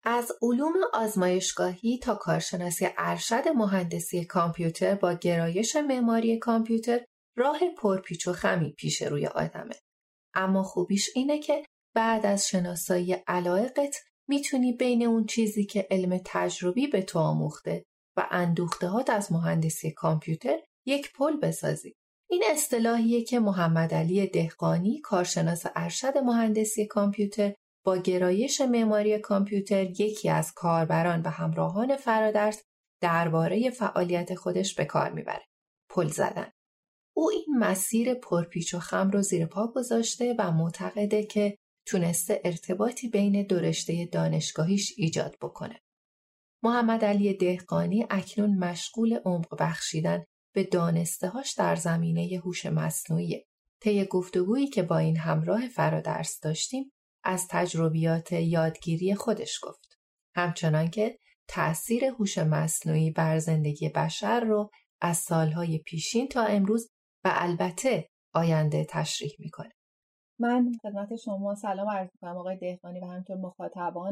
از علوم آزمایشگاهی تا کارشناسی ارشد مهندسی کامپیوتر با گرایش معماری کامپیوتر راه پرپیچ و خمی پیش روی آدمه. اما خوبیش اینه که بعد از شناسایی علایقت میتونی بین اون چیزی که علم تجربی به تو آموخته و اندوخته‌هات از مهندسی کامپیوتر یک پل بسازی. این اصطلاحیه که محمد علی دهقانی، کارشناس ارشد مهندسی کامپیوتر با گرایش معماری کامپیوتر، یکی از کاربران و همراهان فرادرس درباره فعالیت خودش به کار میبره. پل زدن. او این مسیر پرپیچ و خم رو زیر پا گذاشته و معتقده که تونسته ارتباطی بین دو رشته دانشگاهیش ایجاد بکنه. محمد علی دهقانی اکنون مشغول عمق بخشیدن به دانسته‌هاش در زمینه هوش مصنوعی. طی گفتگویی که با این همراه فرادرس داشتیم از تجربیات یادگیری خودش گفت. همچنان که تأثیر هوش مصنوعی بر زندگی بشر رو از سالهای پیشین تا امروز و البته آینده تشریح میکنه. من خدمت شما سلام عرض می‌کنم آقای دهقانی و همینطور مخاطبان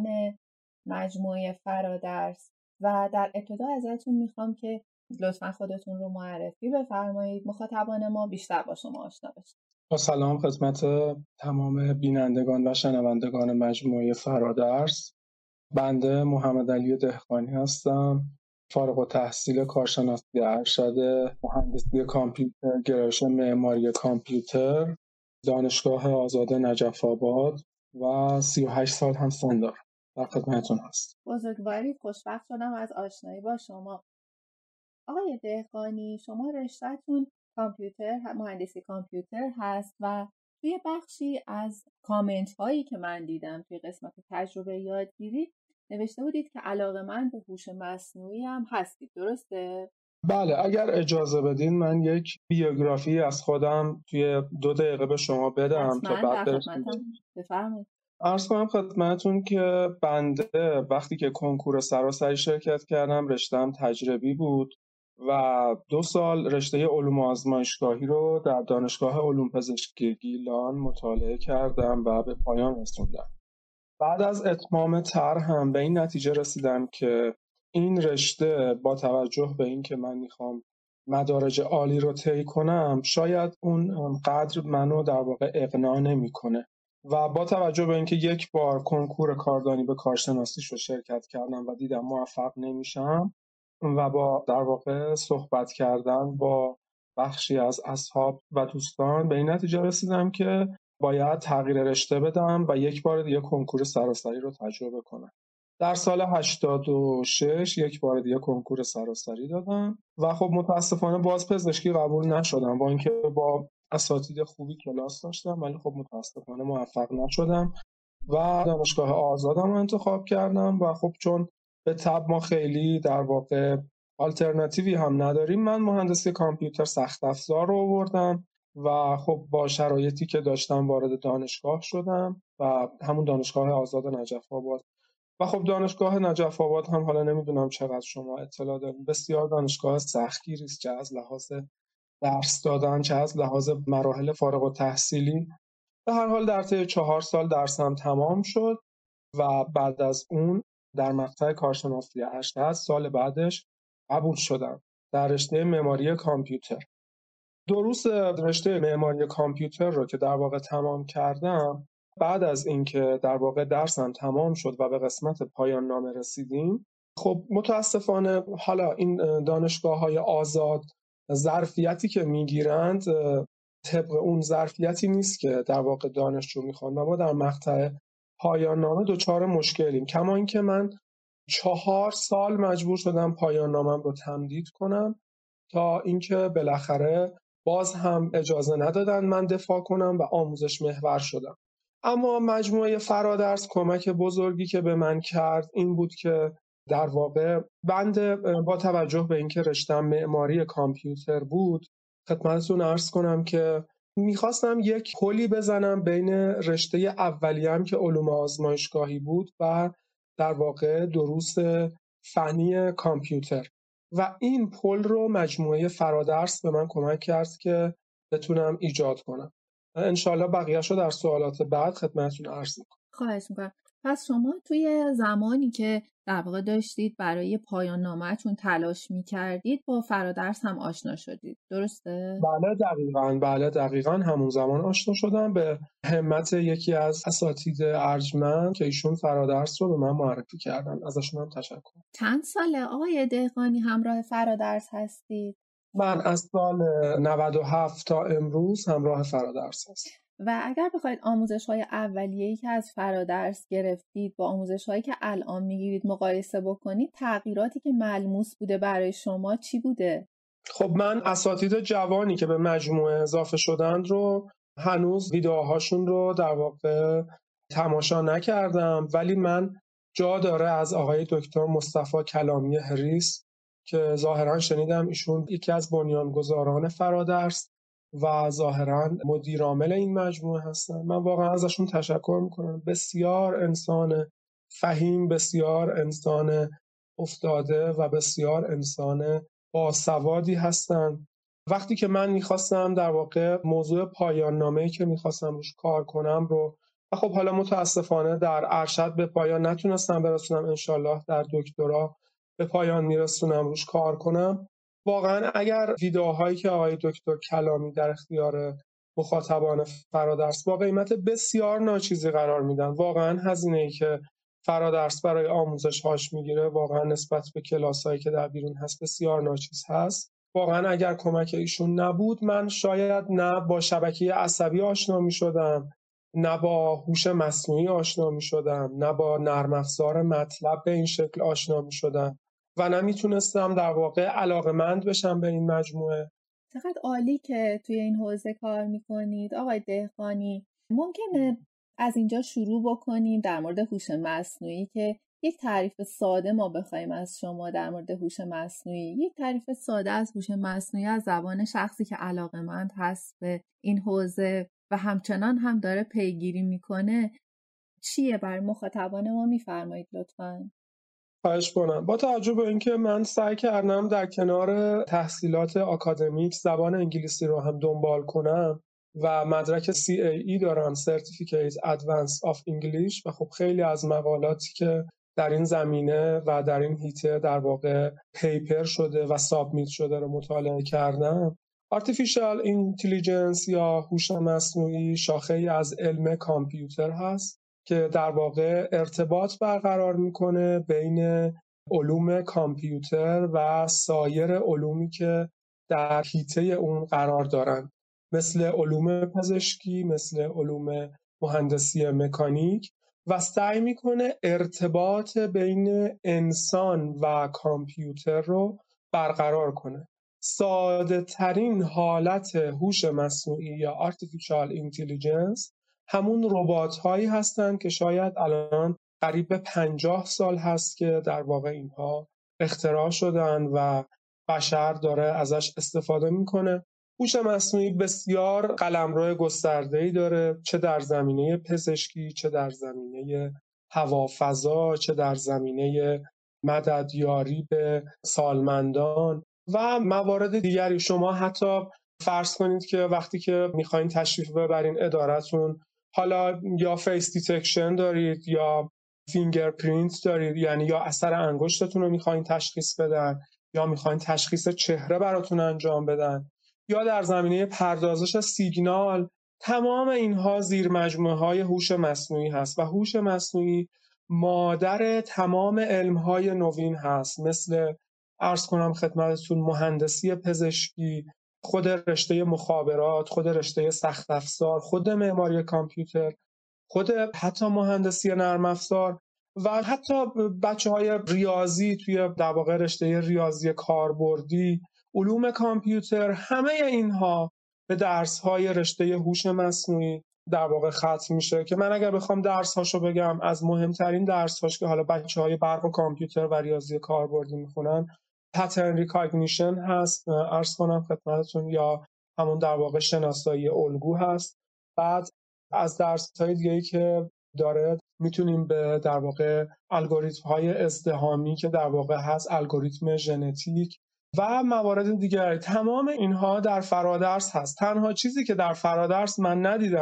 مجموعه فرادرس و در ابتدا ازتون میخوام که لطفاً خودتون رو معرفی بفرمایید، مخاطبان ما بیشتر با شما آشنا بشن. با سلام خدمت تمام بینندگان و شنوندگان مجموعه فرادرس. بنده محمد علی دهقانی هستم، فارغ التحصیل کارشناسی ارشد مهندسی کامپیوتر، گرایش معماری کامپیوتر، دانشگاه آزاد نجف آباد و 38 سال هم سن دارم. در خدمتتون هست. بزرگوارید، خوشبخت شدم از آشنایی با شما. آقای دهقانی، شما رشته‌تون کامپیوتر، مهندسی کامپیوتر هست و توی بخشی از کامنت هایی که من دیدم توی قسمت تجربه یادگیری نوشته بودید که علاقه‌مند به هوش مصنوعی هم هستید، درسته؟ بله، اگر اجازه بدین من یک بیوگرافی از خودم توی 2 دقیقه به شما بدم تا بعد بفرمایید. عرض کنم خدمتتون که بنده وقتی که کنکور سراسری شرکت کردم رشته‌ام تجربی بود و 2 سال رشته علوم آزمایشگاهی رو در دانشگاه علوم پزشکی گیلان مطالعه کردم و به پایان رسوندم. بعد از اتمام طرحم به این نتیجه رسیدم که این رشته با توجه به این که من میخوام مدارج عالی رو طی کنم شاید اون قدر منو در واقع اقناع نمیکنه و با توجه به اینکه یک بار کنکور کاردانی به کارشناسیش رو شرکت کردم و دیدم موفق نمیشم و با در واقع صحبت کردن با بخشی از اصحاب و دوستان به این نتیجه رسیدم که باید تغییر رشته بدم و یک بار دیگه کنکور سراسری رو تجربه کنم. در سال 86 یک بار دیگه کنکور سراسری دادم و خب متاسفانه باز پزشکی قبول نشدم، با اینکه با اساتید خوبی کلاس داشتم ولی خب متاسفانه موفق نشدم و دانشگاه آزادم رو انتخاب کردم و خب چون به طب ما خیلی در واقع آلترناتیوی هم نداریم، من مهندسی کامپیوتر سخت افزار رو آوردم و خب با شرایطی که داشتم وارد دانشگاه شدم و همون دانشگاه آزاد نجف آباد و خب دانشگاه نجف آباد هم حالا نمیدونم چقدر شما اطلاع دارین، بسیار دانشگاه سختگیری است، چه از لحاظ درس دادن چه از لحاظ مراحل فارغ التحصیلی. به هر حال در طی 4 سال درسم تمام شد و بعد از اون در مقطع کارشناسی ارشد سال بعدش قبول شدم در رشته معماری کامپیوتر. دروس رشته معماری کامپیوتر رو که در واقع تمام کردم، بعد از اینکه در واقع درسم تمام شد و به قسمت پایان نامه رسیدیم، خب متاسفانه حالا این دانشگاه‌های آزاد ظرفیتی که میگیرند طبق اون ظرفیتی نیست که در واقع دانشجو میخوان و ما در مقطع پایان نامه دچار مشکلیم. کما اینکه من 4 سال مجبور شدم پایان نامم رو تمدید کنم تا اینکه بالاخره باز هم اجازه ندادن من دفاع کنم و آموزش محور شدم. اما مجموعه فرادرس کمک بزرگی که به من کرد این بود که در واقع بنده با توجه به اینکه رشته‌ام معماری کامپیوتر بود خدمتتون عرض کنم که میخواستم یک پلی بزنم بین رشته اولیه‌ام که علوم آزمایشگاهی بود و در واقع دروس فنی کامپیوتر و این پل رو مجموعه فرادرس به من کمک کرد که بتونم ایجاد کنم. انشالله بقیه‌شو در سوالات بعد خدمتتون عرض می‌کنم. خواهش می‌کنم. پس شما توی زمانی که در واقع داشتید برای پایان نامه‌تون تلاش می‌کردید با فرادرس هم آشنا شدید، درسته؟ بله دقیقاً همون زمان آشنا شدم به همت یکی از اساتید ارجمند که ایشون فرادرس رو به من معرفی کردن. ازشون هم تشکر. چند ساله آقای دهقانی همراه فرادرس هستید؟ من از سال 97 تا امروز همراه فرادرس هستم. و اگر بخواید آموزش‌های اولیه‌ای که از فرادرس گرفتید با آموزش‌هایی که الان می‌گیرید مقایسه بکنید، تغییراتی که ملموس بوده برای شما چی بوده؟ خب من اساتید جوانی که به مجموعه اضافه شدند رو هنوز ویدیوهاشون رو در واقع تماشا نکردم، ولی من جا داره از آقای دکتر مصطفی کلامی هریس که ظاهرا شنیدم ایشون یکی از بنیانگذاران فرادرس و ظاهرا مدیر عامل این مجموعه هستن. من واقعا ازشون تشکر میکنم. بسیار انسان فهیم، بسیار انسان افتاده و بسیار انسان باسوادی هستن. وقتی که من میخواستم در واقع موضوع پایان نامه‌ای که میخواستم روش کار کنم رو و خب حالا متاسفانه در ارشد به پایان نتونستم برسونم، انشالله در دکترا به پایان میرسونم روش کار کنم. واقعا اگر ویدیوهایی که آقای دکتر کلامی در اختیار مخاطبان فرادرس با قیمت بسیار ناچیزی قرار میدن، واقعا هزینه‌ای که فرادرس برای آموزش هاش میگیره واقعا نسبت به کلاسایی که در بیرون هست بسیار ناچیز هست. واقعا اگر کمک ایشون نبود من شاید نه با شبکه عصبی آشنا میشدم، نه با هوش مصنوعی آشنا میشدم، نه با نرم افزار مطلب به این شکل آشنا میشدم و نمیتونستم در واقع علاقمند بشم به این مجموعه. چقدر عالی که توی این حوزه کار میکنید آقای دهقانی. ممکنه از اینجا شروع بکنیم در مورد هوش مصنوعی که یک تعریف ساده ما بخوایم از شما در مورد هوش مصنوعی، یک تعریف ساده از هوش مصنوعی از زبان شخصی که علاقمند هست به این حوزه و همچنان هم داره پیگیری میکنه چیه برای مخاطبان ما میفرمایید لطفاً؟ خواهش کنم. با توجه به اینکه من سعی کردم در کنار تحصیلات آکادمیک زبان انگلیسی رو هم دنبال کنم و مدرک CAE دارم، Certificate Advanced of English، و خب خیلی از مقالاتی که در این زمینه و در این هیته در واقع پیپر شده و سابمیت شده رو مطالعه کردم. Artificial Intelligence یا هوش مصنوعی شاخه‌ای از علم کامپیوتر هست که در واقع ارتباط برقرار میکنه بین علوم کامپیوتر و سایر علومی که در حیطه اون قرار دارن، مثل علوم پزشکی، مثل علوم مهندسی مکانیک، و سعی میکنه ارتباط بین انسان و کامپیوتر رو برقرار کنه. ساده ترین حالت هوش مصنوعی یا Artificial Intelligence همون ربات هایی هستند که شاید الان قریب به 50 سال هست که در واقع اینها اختراع شدن و بشر داره ازش استفاده میکنه. هوش مصنوعی بسیار قلمرو گسترده‌ای داره، چه در زمینه پزشکی، چه در زمینه هوافضا، چه در زمینه مددیاری به سالمندان و موارد دیگری. شما حتی فرض کنید که وقتی که میخواین تشریف ببرین ادارتون، حالا یا فیس دیتکشن دارید یا فینگرپرینت دارید، یعنی یا اثر انگشتتون رو میخواین تشخیص بدن یا میخواین تشخیص چهره براتون انجام بدن، یا در زمینه پردازش سیگنال، تمام اینها زیر مجموعه های هوش مصنوعی هست و هوش مصنوعی مادر تمام علمهای نوین هست، مثل عرض کنم خدمتتون مهندسی پزشکی، خود رشته مخابرات، خود رشته سخت افزار، خود معماری کامپیوتر، خود حتی مهندسی نرم افزار و حتی بچه‌های ریاضی توی در واقع رشته ریاضی کاربردی، علوم کامپیوتر، همه اینها به درس‌های رشته هوش مصنوعی در واقع ختم میشه که من اگر بخوام درس‌هاشو بگم، از مهمترین درس‌هاش که حالا بچه‌های برق و کامپیوتر و ریاضی کاربردی میخونن پترن ریکاگنیشن هست، عرض کنم خدمتتون، یا همون در واقع شناسایی الگو هست. بعد از درس‌های دیگه‌ای که داره میتونیم به در واقع الگوریتم‌های ازدحامی که در واقع هست، الگوریتم ژنتیک و موارد دیگر، تمام اینها در فرادرس هست. تنها چیزی که در فرادرس من ندیدم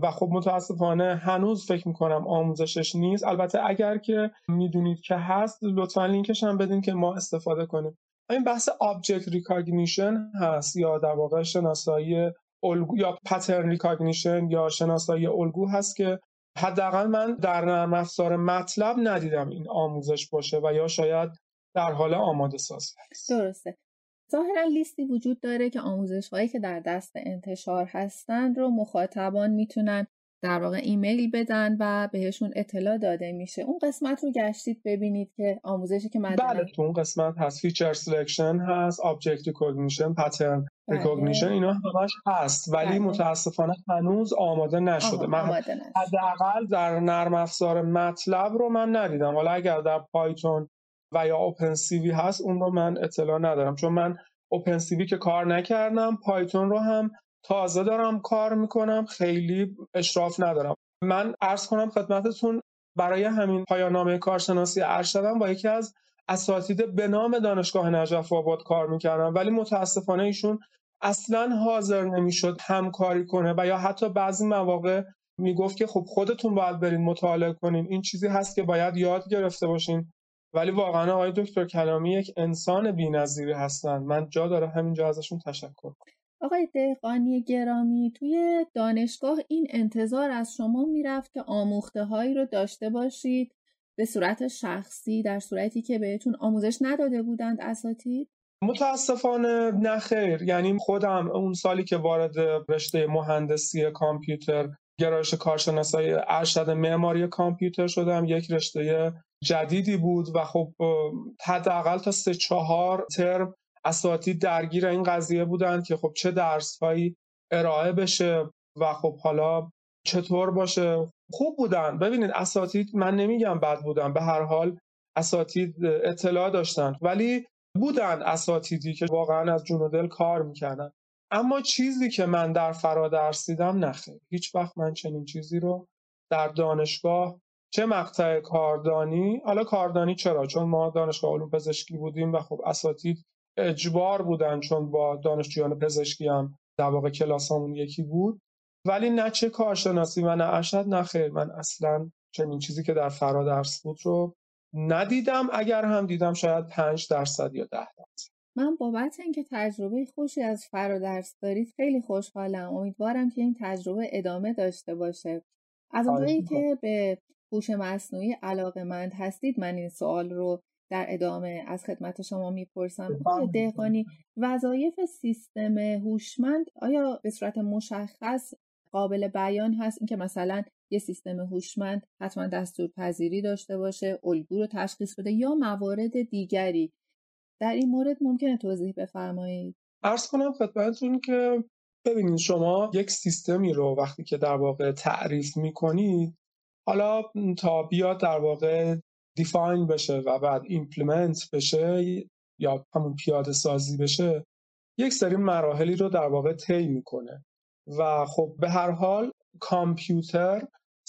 و خب متاسفانه هنوز فکر میکنم آموزشش نیست. البته اگر که میدونید که هست لطفا لینکش هم بدین که ما استفاده کنیم. این بحث آبجکت ریکاگنیشن هست یا در واقع شناسایی الگو یا پترن ریکاگنیشن یا شناسایی الگو هست که حداقل من در نرم افزار مطلب ندیدم این آموزش باشه و یا شاید در حال آماده سازی هست. درسته. ظاهرا لیستی وجود داره که آموزش‌هایی که در دست انتشار هستند رو مخاطبان میتونن در واقع ایمیل بدن و بهشون اطلاع داده میشه. اون قسمت رو گشتید ببینید که آموزشی که بله تو اون قسمت هست، فیچر سلکشن هست، آبجکت ریکگنیشن، پترن ریکگنیشن، اینا همش هست ولی متاسفانه هنوز آماده نشده. من حداقل در نرم افزار مطلب رو من ندیدم. حالا اگر در پایتون و یا اوپن سی وی هست اون رو من اطلاع ندارم، چون من اوپن سی وی که کار نکردم، پایتون رو هم تازه دارم کار میکنم، خیلی اشراف ندارم. من عرض کنم خدمتتون برای همین پایان نامه کارشناسی ارشدم با یکی از اساتید به نام دانشگاه نجف آباد کار میکردم، ولی متاسفانه ایشون اصلا حاضر نمیشد همکاری کنه و یا حتی بعضی مواقع میگفت که خب خودتون باید برین مطالعه کنین، این چیزی هست که باید یاد گرفته باشین. ولی واقعا آقای دکتر کلامی یک انسان بی‌نظیری هستن. من جا داره همینجا ازشون تشکر کنم. آقای دهقانی گرامی، توی دانشگاه این انتظار از شما میرفت که آموخته هایی رو داشته باشید به صورت شخصی در صورتی که بهتون آموزش نداده بودند اساتید؟ متاسفانه نه خیر. یعنی خودم اون سالی که وارد رشته مهندسی کامپیوتر گرایش کارشناسای ارشد معماری کامپیوتر شدم، یک رشته جدیدی بود و خب حداقل تا 3-4 ترم اساتید درگیر این قضیه بودن که خب چه درس‌هایی ارائه بشه و خب حالا چطور باشه. خوب بودن. ببینید اساتید من نمیگم بد بودن، به هر حال اساتید اطلاع داشتن، ولی بودن اساتیدی که واقعا از جون و دل کار میکردن. اما چیزی که من در فرادرس دیدم نخیر. هیچ وقت من چنین چیزی رو در دانشگاه، چه مقطع کاردانی، حالا کاردانی چرا؟ چون ما دانشگاه علوم پزشکی بودیم و خب اساتید اجبار بودن چون با دانشجویان پزشکی هم در واقع کلاسامون یکی بود، ولی نه چه کارشناسی و نه ارشد نخیر. من اصلا چنین چیزی که در فرادرس بود رو ندیدم. اگر هم دیدم شاید 5% یا 10%. من بابت اینکه تجربه خوشی از فرادرس دارید خیلی خوشحالم. امیدوارم که این تجربه ادامه داشته باشه. از اونجایی که به هوش مصنوعی علاقه‌مند هستید من این سوال رو در ادامه از خدمت شما میپرسم. آقای دهقانی، وظایف سیستم هوشمند آیا به صورت مشخص قابل بیان هست؟ اینکه مثلا یه سیستم هوشمند حتما دستورپذیری داشته باشه، الگو رو تشخیص بده یا موارد دیگری؟ در این مورد ممکنه توضیح بفرمایید؟ عرض کنم خدمتتون که ببینید شما یک سیستمی رو وقتی که در واقع تعریف میکنید، حالا تا بیاد در واقع دیفاین بشه و بعد ایمپلمنت بشه یا همون پیاده سازی بشه، یک سری مراحلی رو در واقع طی میکنه و خب به هر حال کامپیوتر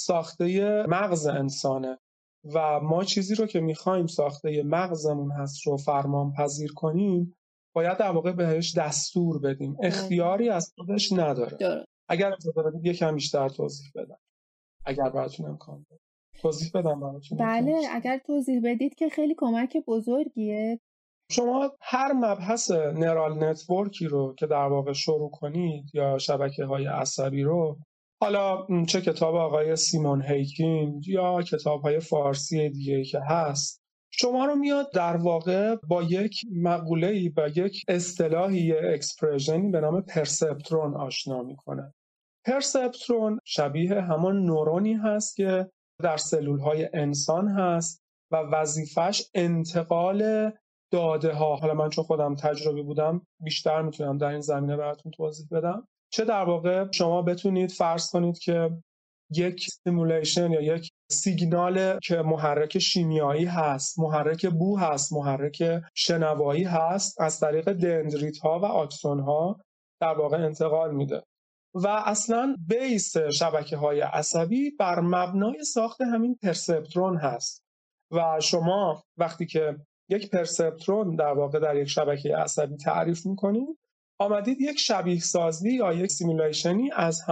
ساخته مغز انسانه و ما چیزی رو که میخوایم ساخته مغزمون هست رو فرمان پذیر کنیم باید در واقع بهش دستور بدیم، اختیاری از خودش نداره. اگر اجازه بدید یکم بیشتر توضیح بدم، اگر براتون امکان بده توضیح بدم براتون. بله اگر توضیح بدید که خیلی کمک بزرگیه. شما هر مبحث نرال نتورکی رو که در واقع شروع کنید یا شبکه‌های عصبی رو، حالا چه کتاب آقای سیمون هیکینگ یا کتاب‌های فارسی دیگه‌ای که هست، شما رو میاد در واقع با یک مقوله‌ای، با یک اصطلاحی، اکسپرشنی به نام پرسپترون آشنا میکنه. پرسپترون شبیه همان نورونی هست که در سلول‌های انسان هست و وظیفش انتقال داده ها. حالا من چون خودم تجربی بودم بیشتر میتونم در این زمینه براتون توضیح بدم. چه در واقع شما بتونید فرض کنید که یک سیمولیشن یا یک سیگنال که محرک شیمیایی هست، محرک بو هست، محرک شنوایی هست، از طریق دندریت ها و آکسون ها در واقع انتقال میده و اصلا بیس شبکه های عصبی بر مبنای ساخت همین پرسپترون هست و شما وقتی که یک پرسپترون در واقع در یک شبکه عصبی تعریف میکنید، آمدید یک شبیه سازی یا یک سیمولیشنی از همون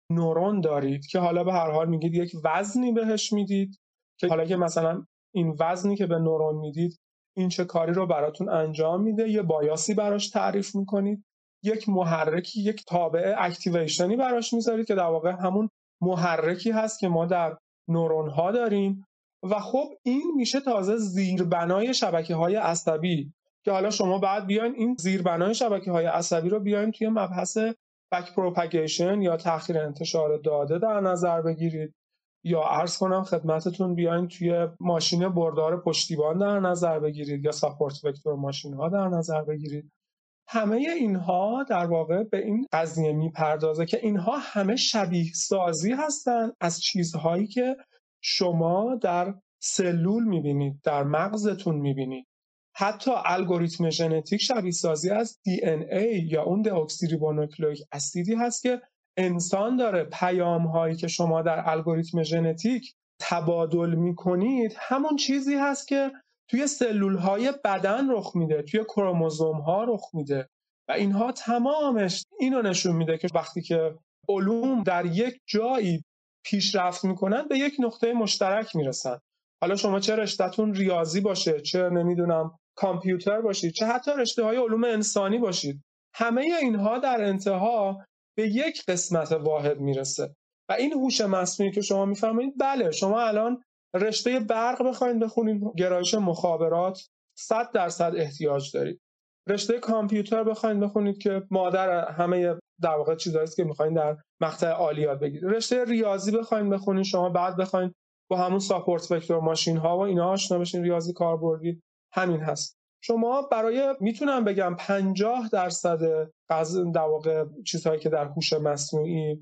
نورون دارید که حالا به هر حال میگید یک وزنی بهش میدید که حالا که مثلا این وزنی که به نورون میدید این چه کاری رو براتون انجام میده، یه بایاسی براش تعریف میکنید، یک محرکی، یک تابع اکتیویشنی براش میذارید که در واقع همون محرکی هست که ما در نورون ها داریم و خب این میشه تازه زیربنای شبکه‌های عصبی که حالا شما بعد بیاین این زیربنای شبکه‌های عصبی رو بیاین توی مبحث بک پروپاگیشن یا تأخیر انتشار داده در نظر بگیرید، یا عرض کنم خدمتتون بیاین توی ماشین بردار پشتیبان در نظر بگیرید یا ساپورت وکتور ماشین ها در نظر بگیرید. همه اینها در واقع به این قضیه میپردازه که اینها همه شبیه سازی هستن از چیزهایی که شما در سلول میبینید، در مغزتون میبینید. حتی الگوریتم ژنتیک شبیه سازی از DNA یا اون دئوکسیریبونوکلئیک اسیدی هست که انسان داره. پیام هایی که شما در الگوریتم ژنتیک تبادل میکنید همون چیزی هست که توی سلول های بدن رخ میده، توی کروموزوم ها رخ میده و اینها تمامش اینو نشون میده که وقتی که علوم در یک جایی پیشرفت میکنن به یک نقطه مشترک میرسن. حالا شما چه رشته‌تون ریاضی باشه، چه نمیدونم کامپیوتر باشید، چه حتی رشته‌های علوم انسانی باشید، همه اینها در انتها به یک قسمت واحد میرسه و این هوش مصنوعی که شما میفهمید، بله شما الان رشته برق بخواید بخونید، گرایش مخابرات 100% احتیاج دارید. رشته کامپیوتر بخواید بخونید که مادر همه در واقع چیزایی است که می‌خواید در مقطع عالی یاد بگیرید. رشته ریاضی بخواید بخونید، شما بعد بخواید با همون ساپورت وکتور ماشین ها و اینا آشنا بشین، ریاضی کاربردی همین هست. شما برای میتونم بگم 50% در واقع چیزهایی که در هوش مصنوعی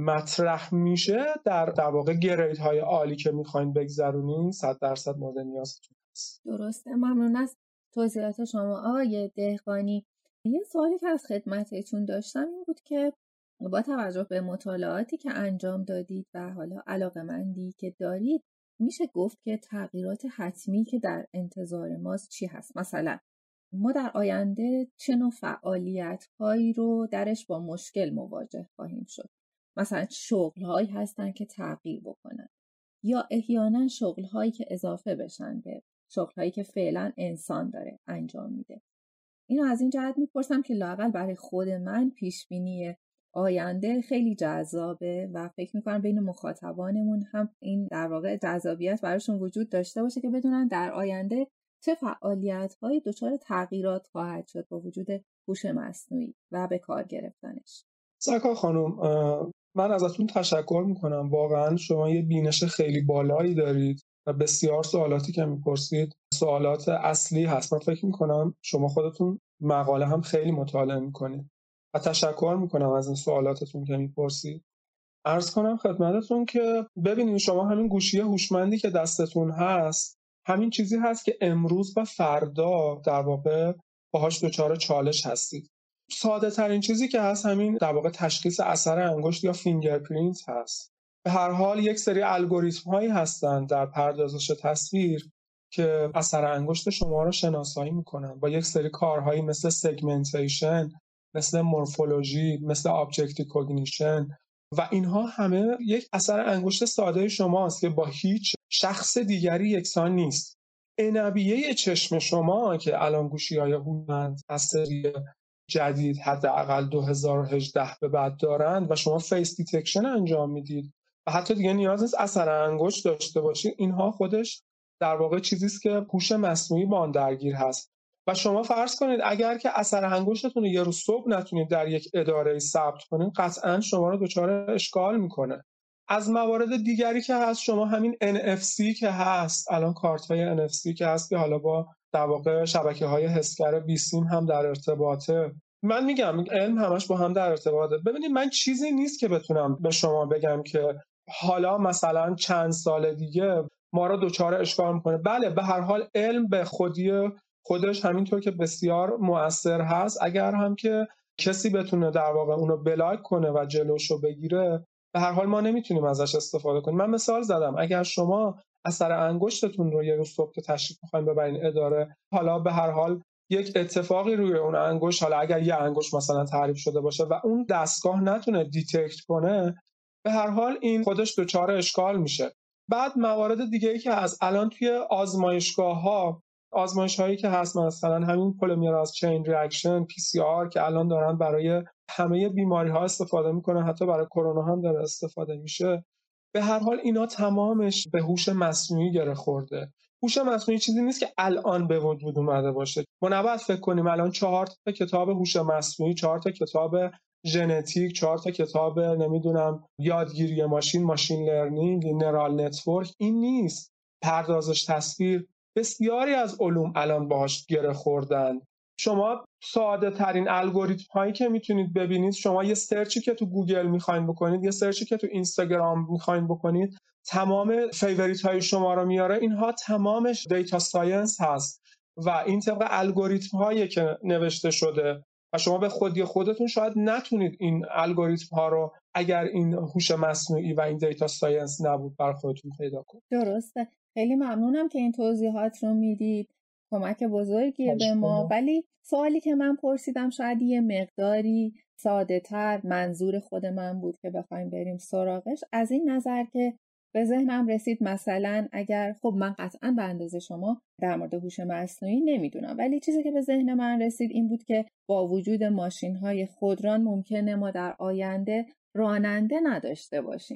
مطرح میشه در واقع گرید های عالی که میخواین بگذرونین 100% مورد نیازتون هست. درسته، ممنون از توضیحات شما آقای دهقانی. یه سوالی که از خدمتتون داشتم این بود که با توجه به مطالعاتی که انجام دادید و حالا علاقه‌مندی که دارید، میشه گفت که تغییرات حتمی که در انتظار ماست چی هست؟ مثلا ما در آینده چه نوع فعالیت‌هایی رو درش با مشکل مواجه خواهیم شد؟ مثلا شغل‌هایی هستن که تغییر بکنن یا احیانا شغل‌هایی که اضافه بشن به شغل‌هایی که فعلا انسان داره انجام میده. اینو از این جهت میپرسم که لااقل برای خود من پیشبینی آینده خیلی جذابه و فکر میکنم بین مخاطبانمون هم این در واقع جذابیت براشون وجود داشته باشه که بدونن در آینده چه فعالیت‌هایی دچار تغییرات خواهد شد با وجود هوش مصنوعی و به کار گرفتنش. سکا خانم، من ازتون تشکر میکنم. واقعا شما یه بینش خیلی بالایی دارید و بسیار سوالاتی که میپرسید سوالات اصلی هست. من فکر میکنم شما خودتون مقاله هم خیلی مطالعه میکنید و تشکر میکنم از این سوالاتتون که میپرسید. عرض کنم خدمتتون که ببینید شما همین گوشی هوشمندی که دستتون هست همین چیزی هست که امروز و فردا در واقع باهاش دچار چالش هستید. ساده ترین چیزی که هست همین در واقع تشخیص اثر انگشت یا فینگرپرینت هست. به هر حال یک سری الگوریتم هایی هستن در پردازش تصویر که اثر انگشت شما رو شناسایی میکنن با یک سری کارهایی مثل سگمنتیشن، مثل مورفولوژی، مثل ابجکت کوگنیشن و اینها همه یک اثر انگشت ساده شماست که با هیچ شخص دیگری یکسان نیست. عنبیه چشم شما که الان گوشی‌های هوشمند از سری جدید حداقل 2018 به بعد دارند و شما فیس دیتکشن انجام میدید و حتی دیگه نیاز نیست اثر انگشت داشته باشید، اینها خودش در واقع چیزی است که هوش مصنوعی با آن درگیر هست. و شما فرض کنید اگر که اثر انگشتتون یه روز صبح نتونید در یک اداره ثبت کنید، قطعاً شما رو دچار اشکال میکنه. از موارد دیگری که هست شما همین NFC که هست، الان کارت‌های NFC که هست که حالا با در واقع شبکه‌های حسگر بیسیم هم در ارتباطه. من میگم علم همش با هم در ارتباطه. ببینید من چیزی نیست که بتونم به شما بگم که حالا مثلا چند سال دیگه ما رو دچار اشکال میکنه. بله به هر حال علم به خودش همینطور که بسیار مؤثر هست، اگر هم که کسی بتونه در واقع اونو بلاک کنه و جلوشو بگیره، به هر حال ما نمیتونیم ازش استفاده کنیم. من مثال زدم اگر شما اثر انگشتتون رو یه روز صبح که تشریف می‌خواید ببرین اداره، حالا به هر حال یک اتفاقی روی اون انگشت، حالا اگر یه انگشت مثلا تعریف شده باشه و اون دستگاه نتونه دیتکت کنه، به هر حال این خودش دچار اشکال میشه. بعد موارد دیگه‌ای که از الان توی آزمایشگاه‌ها، آزمایش‌هایی که هست، مثلا همین پلیمراز چین ریاکشن PCR که الان دارن برای همه بیماری‌ها استفاده میکنن، حتی برای کرونا هم داره استفاده میشه. به هر حال اینا تمامش به هوش مصنوعی گره خورده. هوش مصنوعی چیزی نیست که الان به وجود اومده باشه. ما نباید فکر کنیم الان 4 تا کتاب هوش مصنوعی، 4 تا کتاب ژنتیک، 4 تا کتاب نمیدونم یادگیری ماشین لرنینگ، نرال نتورک، این نیست. پردازش تصویر، بسیاری از علوم الان باهاش گره خوردن. شما ساده ترین الگوریتم هایی که میتونید ببینید، شما یه سرچی که تو گوگل میخواین بکنید، یه سرچی که تو اینستاگرام میخواین بکنید، تمام فیوریت های شما رو میاره. اینها تمامش دیتا ساینس هست و این طبق الگوریتم هایی که نوشته شده و شما به خودی خودتون شاید نتونید این الگوریتم ها رو اگر این هوش مصنوعی و این دیتا ساینس نبود بر خودتون پیدا کنید. درسته. خیلی ممنونم که این توضیحات رو میدید. کمک بزرگیه به ما. ولی سوالی که من پرسیدم شاید یه مقداری ساده تر منظور خود من بود که بخوایم بریم سراغش، از این نظر که به ذهنم رسید مثلا اگر، خب من قطعا به اندازه شما در مورد هوش مصنوعی نمیدونم، ولی چیزی که به ذهن من رسید این بود که با وجود ماشین‌های خودران ممکنه ما در آینده راننده نداشته باشیم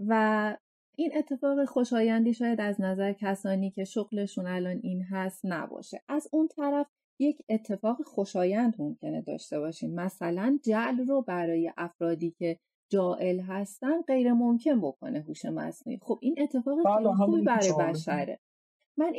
و این اتفاق خوشایندی شاید از نظر کسانی که شغلشون الان این هست نباشه. از اون طرف یک اتفاق خوشایند ممکنه داشته باشیم، مثلا جعل رو برای افرادی که جاهل هستن غیر ممکن بکنه هوش مصنوعی. خب این اتفاق خیلی خوبی برای بشره. من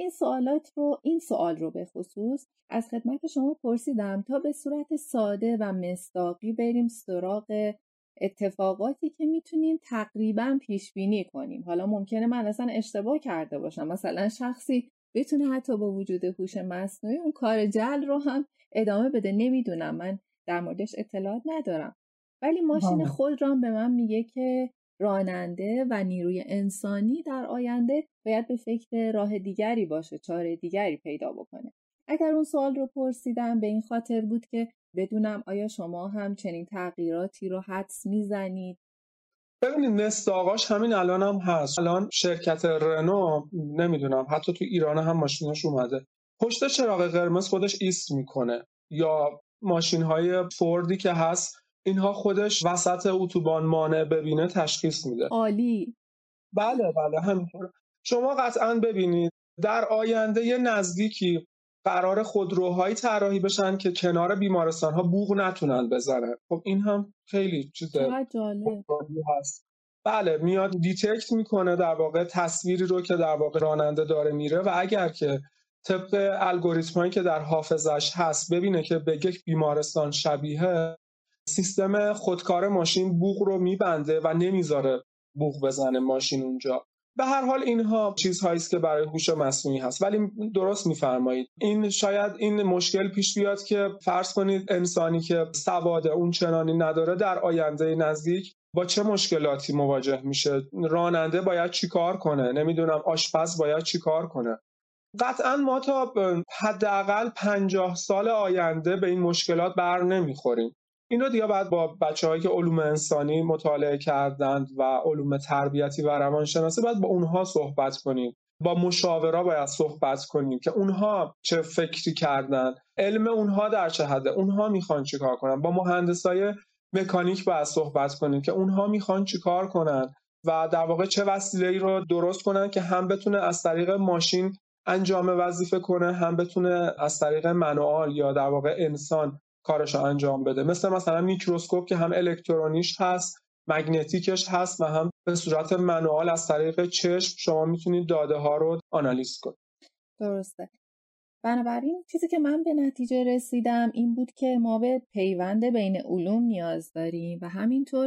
این سوال رو به خصوص از خدمت شما پرسیدم تا به صورت ساده و مصداقی بریم سراغ اتفاقاتی که میتونیم تقریبا پیش بینی کنیم. حالا ممکنه من اصلا اشتباه کرده باشم، مثلا شخصی بتونه حتی با وجود هوش مصنوعی اون کار جعل رو هم ادامه بده، نمیدونم، من در موردش اطلاعات ندارم. ولی ماشین خودران به من میگه که راننده و نیروی انسانی در آینده باید به فکر راه دیگری باشه، چاره دیگری پیدا بکنه. اگر اون سوال رو پرسیدم به این خاطر بود که بدونم آیا شما هم چنین تغییراتی رو حدس میزنید؟ ببینید مصداقاش همین الان هم هست. الان شرکت رنو، نمیدونم حتی تو ایران هم ماشیناش اومده پشت چراغ قرمز خودش ایست میکنه، یا ماشین های فوردی که هست اینها خودش وسط اتوبان مانع ببینه تشخیص میده. عالی. بله همینطور. شما قطعا ببینید در آینده یه نزدیکی قرار خودروهایی طراحی بشن که کنار بیمارستان‌ها بوق نتونن بزنن. خب این هم خیلی چیز جالب هست. بله میاد دیتکت میکنه در واقع تصویری رو که در واقع راننده داره میره و اگر که طبق الگوریتمایی که در حافظش هست ببینه که به یک بیمارستان شبیه، سیستم خودکار ماشین بوق رو میبنده و نمیذاره بوق بزنه ماشین اونجا. به هر حال اینها چیزهایی است که برای هوش مصنوعی هست. ولی درست میفرمایید این شاید این مشکل پیش بیاد که فرض کنید انسانی که سواد اون چنانی نداره در آینده نزدیک با چه مشکلاتی مواجه میشه. راننده باید چیکار کنه، نمیدونم آشپز باید چیکار کنه. قطعا ما تا حداقل 50 سال آینده به این مشکلات بر نمیخوریم. این رو دیگه بعد با بچه‌هایی که علوم انسانی مطالعه کردند و علوم تربیتی و روانشناسی باید با اونها صحبت کنیم. با مشاورا باید صحبت کنیم که اونها چه فکری کردن، علم اونها در چه حده، اونها میخوان چیکار کنن. با مهندسای مکانیک باید صحبت کنیم که اونها میخوان چیکار کنن و در واقع چه وسیله‌ای رو درست کنن که هم بتونه از طریق ماشین انجام وظیفه کنه، هم بتونه از طریق منوال یا در واقع انسان کارش رو انجام بده. مثلا میکروسکوپ که هم الکترونیش هست، مگنتیکش هست و هم به صورت منوال از طریق چشم شما میتونید داده ها رو آنالیز کنید. درسته. بنابراین چیزی که من به نتیجه رسیدم این بود که ما به پیوند بین علوم نیاز داریم و همینطور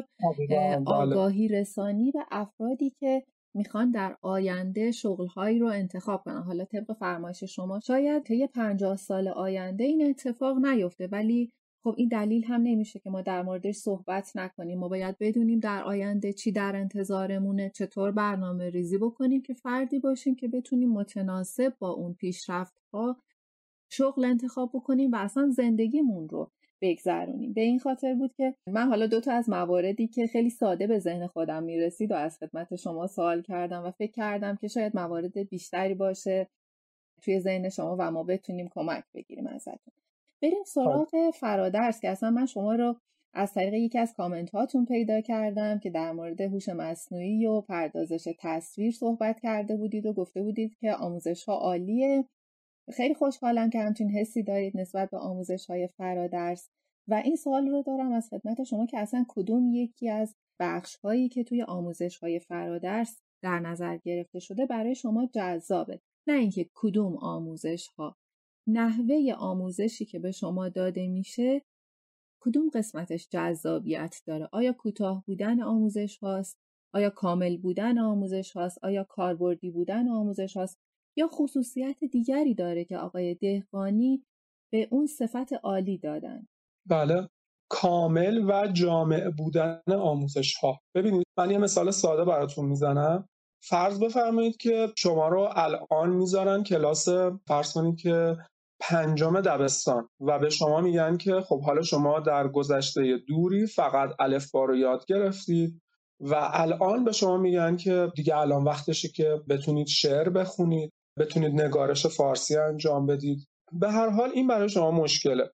آگاهی رسانی به افرادی که میخوان در آینده شغلهایی رو انتخاب کنن. حالا طبق فرمایش شما شاید طی 50 سال آینده این اتفاق نیفته، ولی خب این دلیل هم نمیشه که ما در موردش صحبت نکنیم. ما باید بدونیم در آینده چی در انتظارمونه، چطور برنامه ریزی بکنیم که فردی باشیم که بتونیم متناسب با اون پیشرفت‌ها شغل انتخاب بکنیم و اصلا زندگیمون رو بگذرونیم. به این خاطر بود که من حالا 2 تا از مواردی که خیلی ساده به ذهن خودم میرسید و از خدمت شما سوال کردم و فکر کردم که شاید موارد بیشتری باشه توی ذهن شما و ما بتونیم کمک بگیریم ازتون. بریم سراغ فرادرس که اصلا من شما رو از طریق یکی از کامنت هاتون پیدا کردم که در مورد هوش مصنوعی و پردازش تصویر صحبت کرده بودید و گفته بودید که آموزش ها عالیه. خیلی خوشحالم که همچین حسی دارید نسبت به آموزش های فرادرس و این سوال رو دارم از خدمت شما که اصلا کدوم یکی از بخش هایی که توی آموزش های فرادرس در نظر گرفته شده برای شما جذابه؟ نه اینکه کدوم آموزش ها، نحوه آموزشی که به شما داده میشه کدوم قسمتش جذابیت داره؟ آیا کوتاه بودن آموزش هاست؟ آیا کامل بودن آموزش هاست؟ آیا کاربردی بودن آموزش هاست؟ یا خصوصیت دیگری داره که آقای دهقانی به اون صفت عالی دادن؟ بله، کامل و جامع بودن آموزش ها. ببینید من یه مثال ساده براتون میزنم. فرض بفرمایید که شما رو الان میذارن کلاس، فرض کنید که 5 دبستان و به شما میگن که خب حالا شما در گذشته دوری فقط الفبا رو یاد گرفتید و الان به شما میگن که دیگه الان وقتشه که بتونید شعر بخونید، بتونید نگارش فارسی انجام بدید. به هر حال این برای شما مشکله.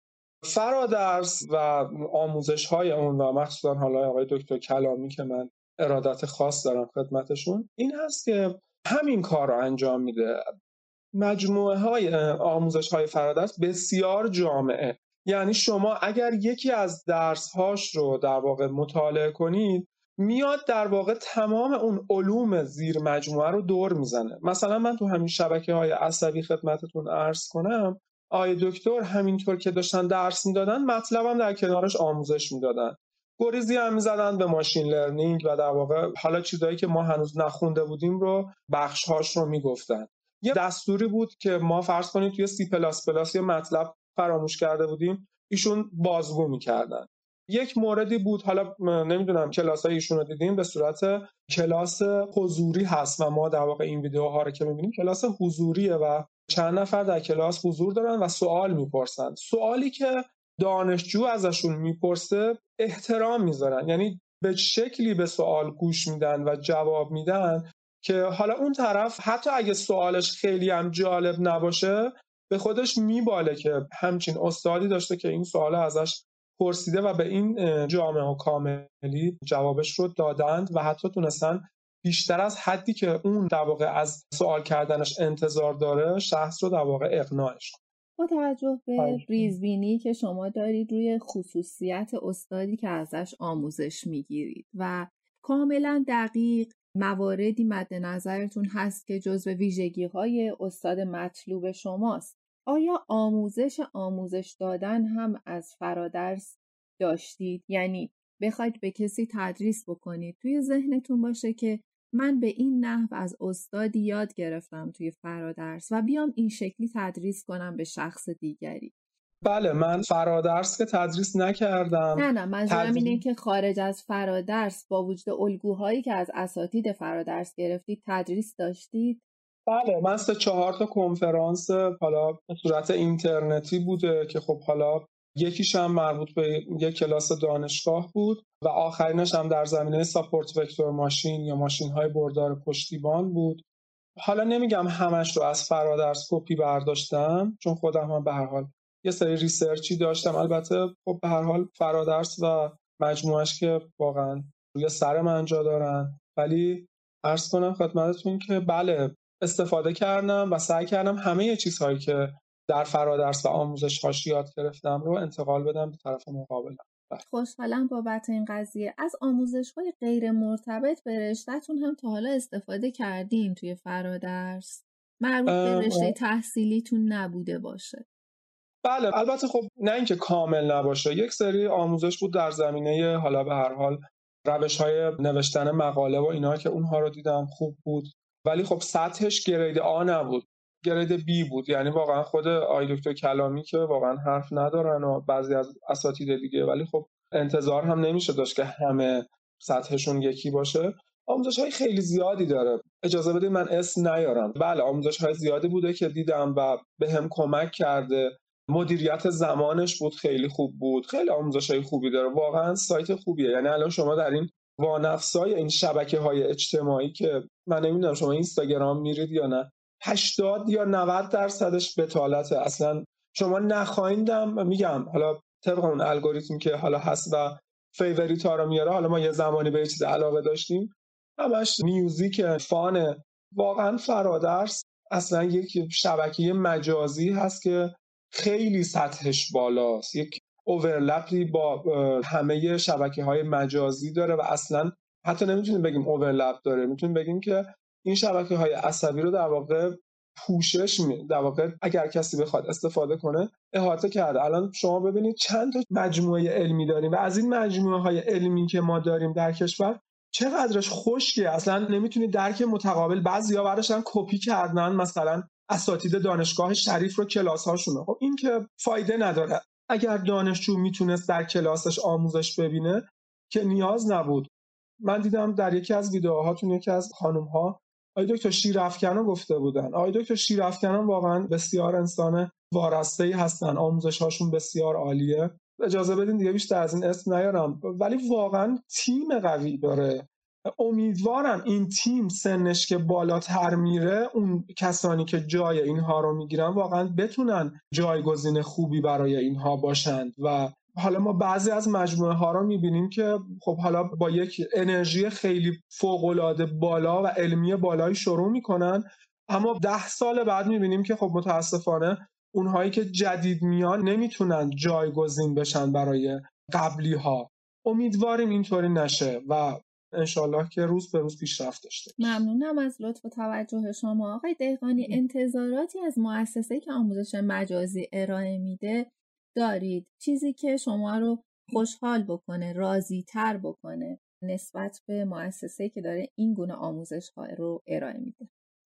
فرادرس و آموزش‌های اون و مخصوصا حالا آقای دکتر کلامی که من ارادت خاص دارم خدمتشون، این هست که همین کار رو انجام میده. مجموعه های آموزش های فرادرس بسیار جامعه، یعنی شما اگر یکی از درس هاش رو در واقع مطالعه کنید میاد در واقع تمام اون علوم زیر مجموعه رو دور میزنه. مثلا من تو همین شبکه های عصبی خدمتتون عرض کنم، آقای دکتر همینطور که داشتن درس میدادن مطلبم در کنارش آموزش میدادن، گریزی هم میزدن به ماشین لرنینگ و در واقع حالا چیزایی که ما هنوز نخونده بودیم رو بخش هاش رو میگفتن. یه دستوری بود که ما فرض کنید توی C++ یه مطلب فراموش کرده بودیم، ایشون بازگو میکردن. یک موردی بود، حالا نمیدونم کلاسای ایشون رو دیدیم، به صورت کلاس حضوری هست و ما در واقع این ویدیوها رو که میبینیم کلاس حضوریه و چند نفر در کلاس حضور دارن و سوال میپرسن. سوالی که دانشجو ازشون میپرسه احترام میذارن، یعنی به شکلی به سوال گوش میدن و جواب میدن که حالا اون طرف حتی اگه سوالش خیلی هم جالب نباشه به خودش میباله که همچین استادی داشته که این سوال ازش پرسیده و به این جامع و کاملی جوابش رو دادند و حتی تونستن بیشتر از حدی که اون در واقع از سوال کردنش انتظار داره شخص رو در واقع اقناعش. با توجه به ریزبینی که شما دارید روی خصوصیت استادی که ازش آموزش میگیرید و کاملا دقیق مواردی مد نظرتون هست که جزو ویژگی‌های استاد مطلوب شماست، آیا آموزش دادن هم از فرادرس داشتید؟ یعنی بخواید به کسی تدریس بکنید توی ذهنتون باشه که من به این نحو از استادی یاد گرفتم توی فرادرس و بیام این شکلی تدریس کنم به شخص دیگری. بله، من فرادرس که تدریس نکردم. نه منظورم اینه که خارج از فرادرس با وجود الگوهایی که از اساتید فرادرس گرفتید تدریس داشتید؟ بله، من 3-4 تا کنفرانس حالا به صورت اینترنتی بوده که خب حالا یکیش هم مربوط به یک کلاس دانشگاه بود و آخرینش هم در زمینه ساپورت وکتور ماشین یا ماشین‌های بردار پشتیبان بود. حالا نمیگم همش رو از فرادرس کپی برداشتم چون خودم هم به هر حال یه سری ریسرچی داشتم. البته خب به هر حال فرادرس و مجموعش که واقعا روی سر من جا دارن، ولی عرض کنم خدمتتون که بله استفاده کردم و سعی کردم همه چیزهایی که در فرادرس و آموزش‌هاش یاد گرفتم رو انتقال بدم به طرف مقابلم. خوشحالم بابت این قضیه. از آموزش‌های غیر مرتبط به رشته‌تون هم تا حالا استفاده کردین توی فرادرس؟ مربوط به رشته تحصیلیتون نبوده باشه. بله، البته خب نه اینکه کامل نباشه، یک سری آموزش بود در زمینه حالا به هر حال روش‌های نوشتن مقاله و اینا که اونها رو دیدم خوب بود، ولی خب سطحش گرید آ نبود، گرید بی بود. یعنی واقعا خود آقای دکتر کلامی که واقعا حرف ندارن و بعضی از اساتید دیگه، ولی خب انتظار هم نمیشه داشت که همه سطحشون یکی باشه. آموزش‌های خیلی زیادی داره، اجازه بدید من اسم نیارم. بله، آموزش‌های زیادی بوده که دیدم و بهم کمک کرده مدیریت زمانش بود خیلی خوب بود، خیلی آموزشای خوبی داره، واقعا سایت خوبیه. یعنی الان شما در این وانفسای این شبکه‌های اجتماعی که من نمیدونم شما اینستاگرام میرید یا نه، 80 یا 90% بتالته. اصلا شما نخواهیدم میگم حالا طبق اون الگوریتم که حالا هست و فیوریت ها رو میاره، حالا ما یه زمانی به یه چیز علاقه داشتیم، همش میوزیک، فانه. واقعا فرادرس اصلا یک شبکه مجازی هست که خیلی سطحش بالاست، یک اوورلپی با همه شبکه‌های مجازی داره و اصلا حتی نمیتونیم بگیم اوورلپ داره، میتونیم بگیم که این شبکه‌های عصبی رو در واقع پوشش در واقع اگر کسی بخواد استفاده کنه احاطه کرده. الان شما ببینید چند تا مجموعه علمی داریم و از این مجموعه‌های علمی که ما داریم در کشور چقدرش خشکه، اصلا نمیتونید درک متقابل. بعضیا براشون کپی کردن مثلا اساتید دانشگاه شریف رو کلاس‌هاشونه. خب این که فایده نداره. اگر دانشجو میتونست در کلاسش آموزش ببینه که نیاز نبود. من دیدم در یکی از ویدیوهاتون یکی از خانم‌ها آقای دکتر شیرافکنان گفته بودن. آقای دکتر شیرافکنان واقعا بسیار انسان وارسته‌ای هستن، آموزش‌هاشون بسیار عالیه. اجازه بدین دیگه بیشتر از این اسم نیارم، ولی واقعا تیم قوی داره. امیدوارم این تیم سنش که بالاتر میره، اون کسانی که جای اینها رو میگیرن واقعا بتونن جایگزین خوبی برای اینها باشند. و حالا ما بعضی از مجموعه ها رو میبینیم که خب حالا با یک انرژی خیلی فوق‌العاده بالا و علمی بالایی شروع میکنن، اما 10 سال بعد میبینیم که خب متاسفانه اونهایی که جدید میان نمیتونن جایگزین بشن برای قبلی ها. امیدواریم اینطوری نشه و انشالله که روز به روز پیشرفت داشته. ممنونم از لطف و توجه شما. آقای دهقانی، انتظاراتی از مؤسسه‌ای که آموزش مجازی ارائه میده دارید؟ چیزی که شما رو خوشحال بکنه، راضی تر بکنه نسبت به مؤسسه‌ای که داره این گونه آموزش‌ها رو ارائه میده؟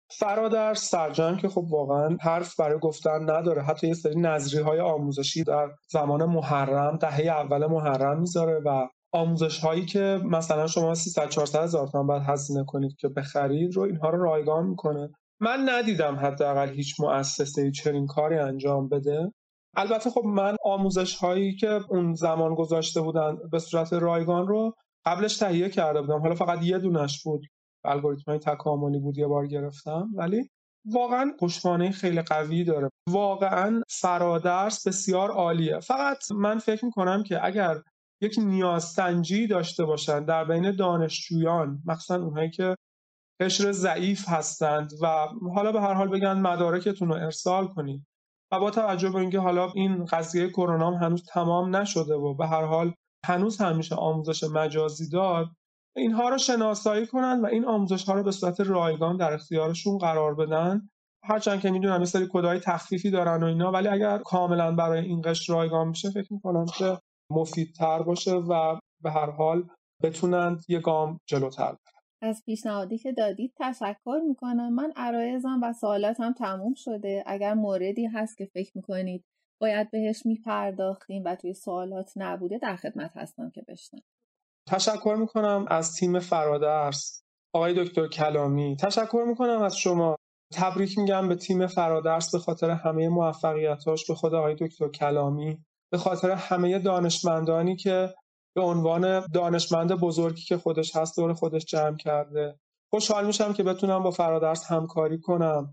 فرادرس سرجم که خب واقعا حرف برای گفتن نداره. حتی یه سری نظریه‌های آموزشی در زمان محرم، دهه اول محرم میذاره و آموزش هایی که مثلا شما 300-400 هزار تومان باید هزینه کنید که بخرید رو، اینها رو رایگان میکنه. من ندیدم حداقل هیچ مؤسسه‌ای چنین کاری انجام بده. البته خب من آموزش هایی که اون زمان گذاشته بودن به صورت رایگان رو قبلش تهیه کرده بودم، حالا فقط یه دونش بود، الگوریتم‌های تکاملی بود، یه بار گرفتم، ولی واقعا پشتوانه خیلی قوی داره. واقعا فرادرس بسیار عالیه. فقط من فکر میکنم که اگر یک نیازسنجی داشته باشن در بین دانشجویان، مخصوصا اونهایی که قشر ضعیف هستند و حالا به هر حال بگن مدارکتون رو ارسال کنید و با توجه به اینکه حالا این قضیه کرونا هم هنوز تمام نشده و به هر حال هنوز همیشه آموزش مجازی داد، اینها رو شناسایی کنن و این آموزش ها رو به صورت رایگان در اختیارشون قرار بدن. هرچند که میدونم یه سری کدهای تخفیفی دارن و اینا، ولی اگر کاملا برای این قشر رایگان میشه فکر میکنم که مفیدتر باشه و به هر حال بتونن یه گام جلوتر برن. از پیشنهادی که دادید تشکر میکنم. من عرایضم و سوالاتم تموم شده. اگر موردی هست که فکر میکنید باید بهش میپرداختیم و توی سوالات نبوده، در خدمت هستم که بشنم. تشکر میکنم از تیم فرادرس، آقای دکتر کلامی. تشکر میکنم از شما. تبریک میگم به تیم فرادرس به خاطر همه موفقیتاش، به خود آقای دکتر کلامی، به خاطر همه دانشمندانی که به عنوان دانشمند بزرگی که خودش هست دور خودش جمع کرده. خوشحال میشم که بتونم با فرادرس همکاری کنم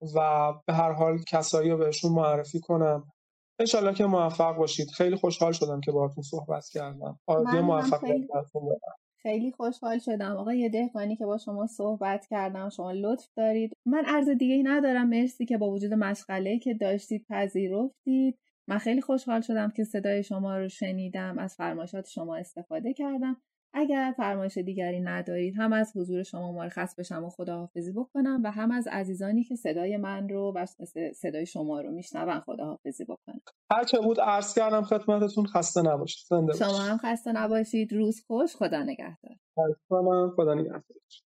و به هر حال کسایی رو بهشون معرفی کنم. انشالله که موفق باشید. خیلی خوشحال شدم که باهاتون صحبت کردم. آرزوی موفقیت براتون دارم. خیلی خوشحال شدم آقای دهقانی که با شما صحبت کردم. شما لطف دارید. من عرض دیگه‌ای ندارم. مرسی که با وجود مشغله‌ای که داشتید پذیرفتید. من خیلی خوشحال شدم که صدای شما رو شنیدم، از فرمایشات شما استفاده کردم. اگر فرمایش دیگری ندارید، هم از حضور شما مرخص بشم و خداحافظی بکنم و هم از عزیزانی که صدای من رو و صدای شما رو میشنون خداحافظی بکنم. هر چه بود عرض کردم خدمتتون. خسته نباشید. شما هم خسته نباشید. روز خوش. خدا نگهدار. خدا نگهدار.